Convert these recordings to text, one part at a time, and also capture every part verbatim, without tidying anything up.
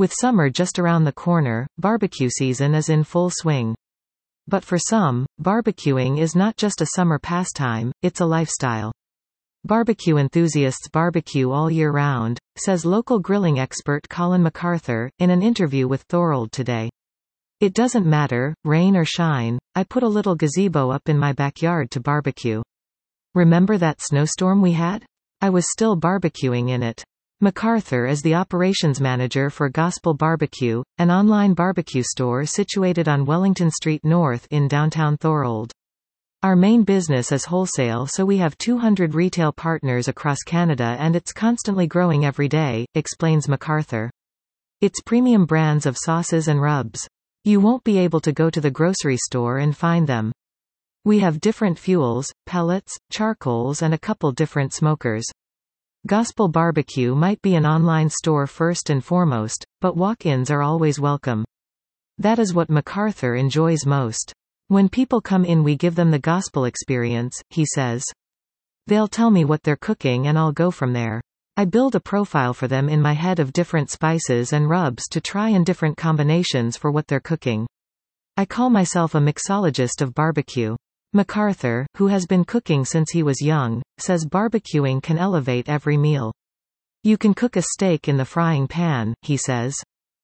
With summer just around the corner, barbecue season is in full swing. But for some, barbecuing is not just a summer pastime, it's a lifestyle. Barbecue enthusiasts barbecue all year round, says local grilling expert Colin MacArthur, in an interview with Thorold Today. It doesn't matter, rain or shine, I put a little gazebo up in my backyard to barbecue. Remember that snowstorm we had? I was still barbecuing in it. MacArthur is the operations manager for Gospel Barbecue, an online barbecue store situated on Wellington Street North in downtown Thorold. Our main business is wholesale, so we have two hundred retail partners across Canada and it's constantly growing every day, explains MacArthur. It's premium brands of sauces and rubs. You won't be able to go to the grocery store and find them. We have different fuels, pellets, charcoals and a couple different smokers. Gospel Barbecue might be an online store first and foremost, but walk-ins are always welcome. That is what MacArthur enjoys most. When people come in we give them the gospel experience, he says. They'll tell me what they're cooking and I'll go from there. I build a profile for them in my head of different spices and rubs to try and different combinations for what they're cooking. I call myself a mixologist of barbecue. MacArthur, who has been cooking since he was young, says barbecuing can elevate every meal. You can cook a steak in the frying pan, he says.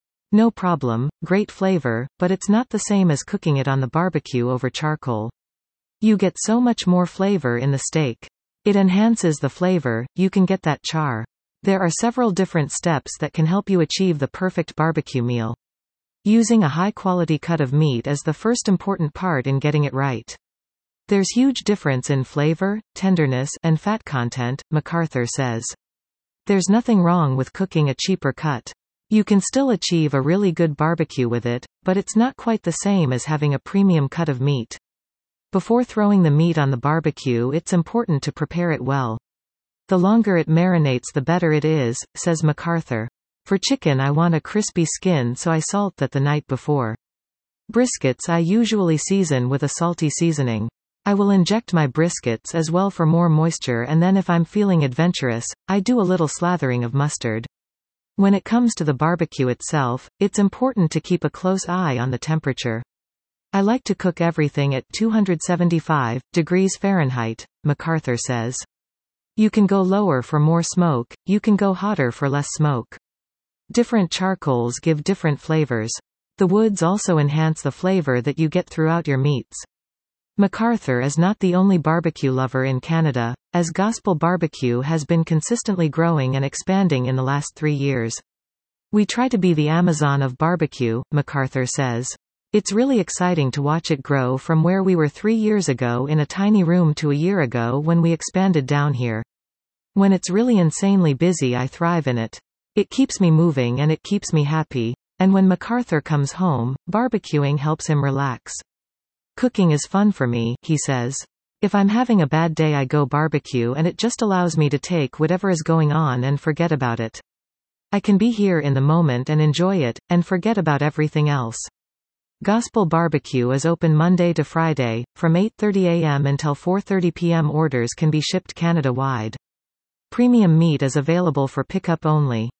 No problem, great flavor, but it's not the same as cooking it on the barbecue over charcoal. You get so much more flavor in the steak. It enhances the flavor, you can get that char. There are several different steps that can help you achieve the perfect barbecue meal. Using a high-quality cut of meat is the first important part in getting it right. There's huge difference in flavor, tenderness, and fat content, MacArthur says. There's nothing wrong with cooking a cheaper cut. You can still achieve a really good barbecue with it, but it's not quite the same as having a premium cut of meat. Before throwing the meat on the barbecue, it's important to prepare it well. The longer it marinates the better it is, says MacArthur. For chicken I want a crispy skin, so I salt that the night before. Briskets I usually season with a salty seasoning. I will inject my briskets as well for more moisture, and then if I'm feeling adventurous, I do a little slathering of mustard. When it comes to the barbecue itself, it's important to keep a close eye on the temperature. I like to cook everything at two hundred seventy-five degrees Fahrenheit, MacArthur says. You can go lower for more smoke, you can go hotter for less smoke. Different charcoals give different flavors. The woods also enhance the flavor that you get throughout your meats. MacArthur is not the only barbecue lover in Canada, as Gospel Barbecue has been consistently growing and expanding in the last three years. We try to be the Amazon of barbecue, MacArthur says. It's really exciting to watch it grow from where we were three years ago in a tiny room to a year ago when we expanded down here. When it's really insanely busy I thrive in it. It keeps me moving and it keeps me happy, and when MacArthur comes home, barbecuing helps him relax. Cooking is fun for me, he says. If I'm having a bad day I go barbecue and it just allows me to take whatever is going on and forget about it. I can be here in the moment and enjoy it, and forget about everything else. Gospel Barbecue is open Monday to Friday, from eight thirty a m until four thirty p m Orders can be shipped Canada-wide. Premium meat is available for pickup only.